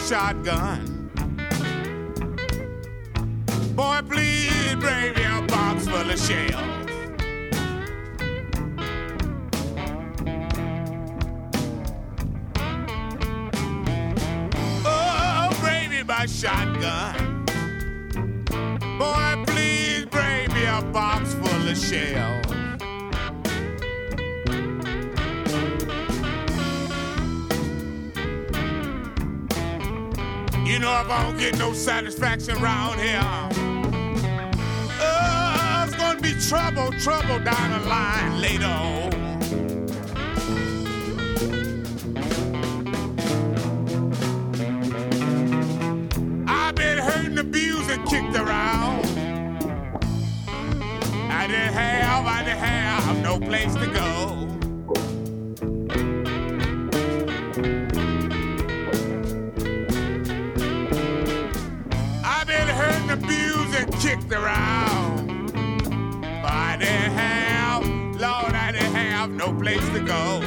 shotgun. Boy, please bring me a box full of shells. Oh, bring me my shotgun. Boy, please bring me a box full of shells. You know if I don't get no satisfaction around here, it's gonna be trouble down the line later on. I've been hurt and abused and kicked around. I didn't have no place to go. Abused and kicked around. I didn't have, Lord, I didn't have no place to go.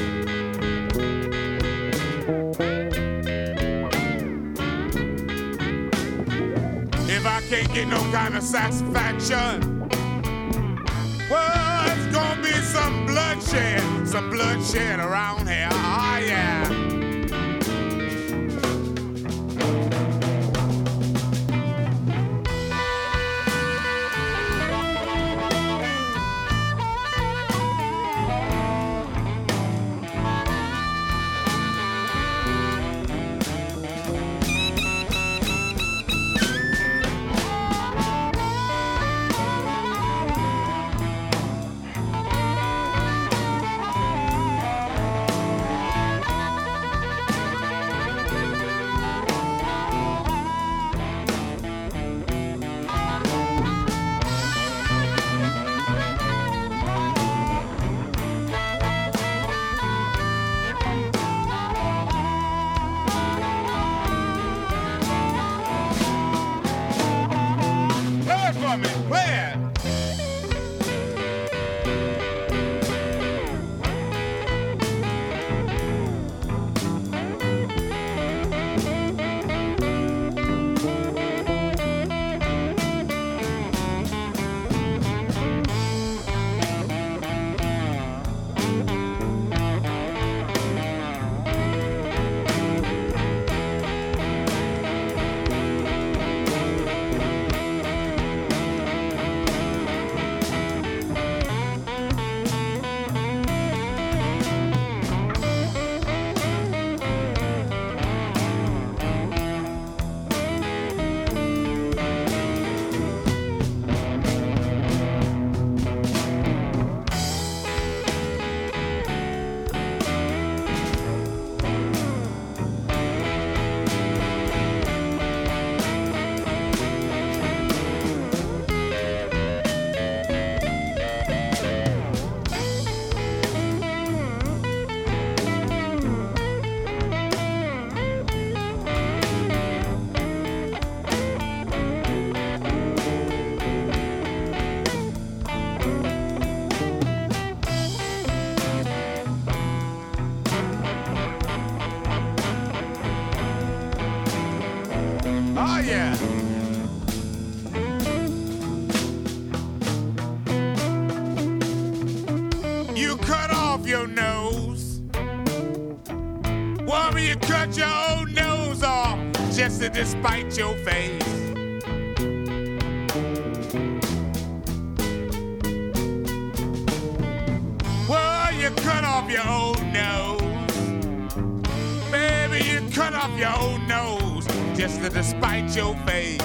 If I can't get no kind of satisfaction, well, it's gonna be some bloodshed around here. Oh, yeah. Oh, yeah. You cut off your nose. Woman, you cut your own nose off just to despite your face. Well, you cut off your own nose. Baby, you cut off your own nose just to despite your face.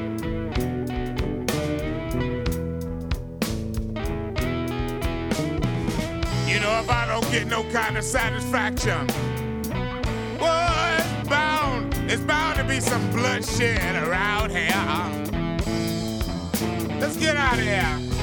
You know, if I don't get no kind of satisfaction, well, it's bound to be some bloodshed around here. Let's get out of here.